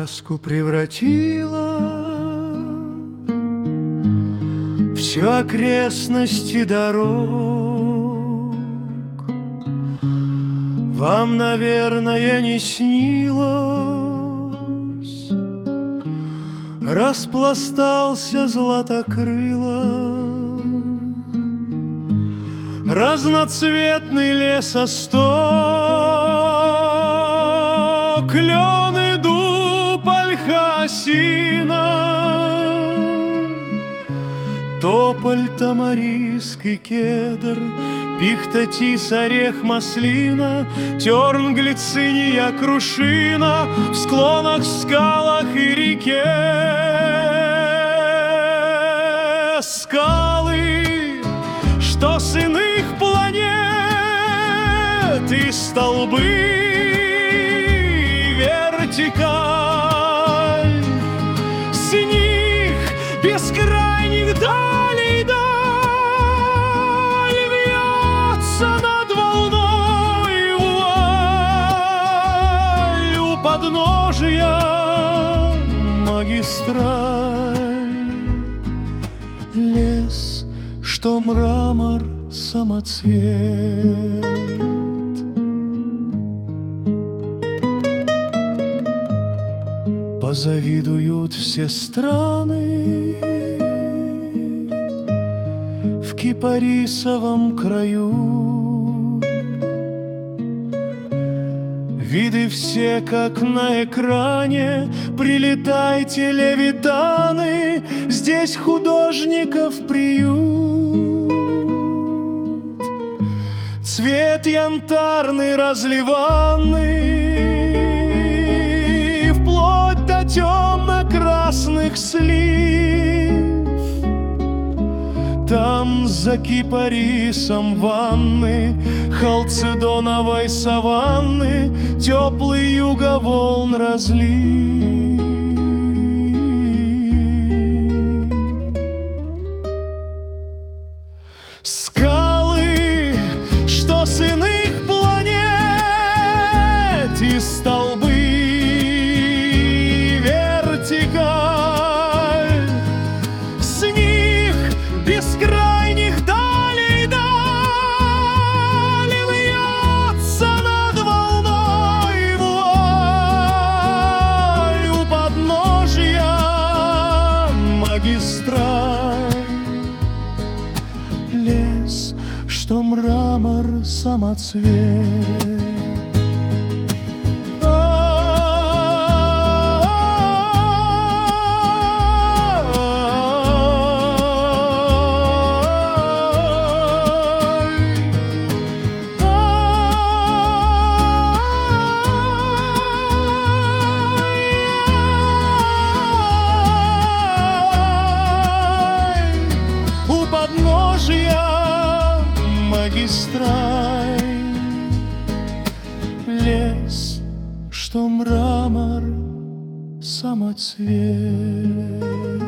сказку превратила всю окрестности дорог. Вам, наверное, не снилось, распластался златокрыло разноцветный лесосток, клен и дуб, ольха, осина, тополь, тамариск и кедр, пихта, тис, орех, маслина, терн, глициния, крушина в склонах, скалах и реке. Скалы, что с иных планет, и столбы, вертикаль, с них бескрайних далей даль вьется над волной вуаль у подножия магистраль. Лес, что мрамор, самоцвет, позавидуют все страны в кипарисовом краю. Виды все, как на экране, прилетайте, левитаны, здесь художников приют. Цвет янтарный, разливанный, вплоть до темно-красных слив. Там за кипарисом ванны халцедоновой саванны теплый юго-волн разлив. Скалы, что с иных планет, и столбы, вертикаль, с них бескрайних далей даль вьется над волной вуаль у подножия магистраль. Лес, что мрамор, самоцвет. Магистраль, лес, что мрамор, самоцвет.